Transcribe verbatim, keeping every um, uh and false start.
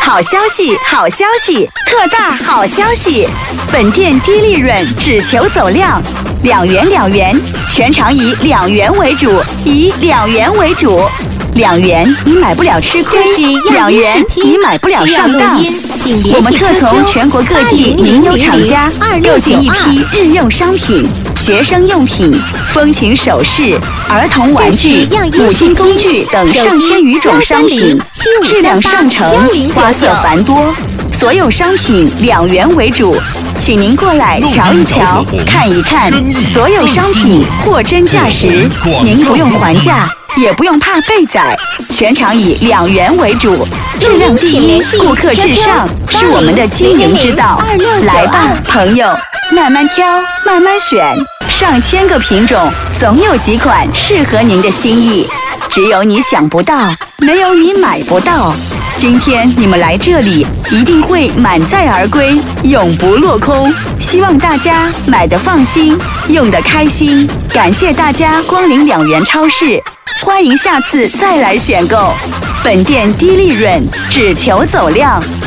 好消息，好消息，特大好消息！本店低利润，只求走量，两元两元，全场以两元为主，以两元为主。两元你买不了吃亏，两元你买不了上当。我们特从全国各地名优厂家购进一批日用商品、学生用品、风琴首饰、儿童玩具、母亲工具等上千余种商品，质量上乘，花色繁多。所有商品两元为主，请您过来瞧一瞧、看一看。所有商品货真价实，您不用还价，也不用怕被宰，全场以两元为主，质量第一，顾客至上，是我们的经营之道。来吧，朋友，慢慢挑，慢慢选，上千个品种，总有几款适合您的心意。只有你想不到，没有你买不到。今天你们来这里，一定会满载而归，永不落空。希望大家买得放心，用得开心。感谢大家光临两元超市，欢迎下次再来选购。本店低利润，只求走量。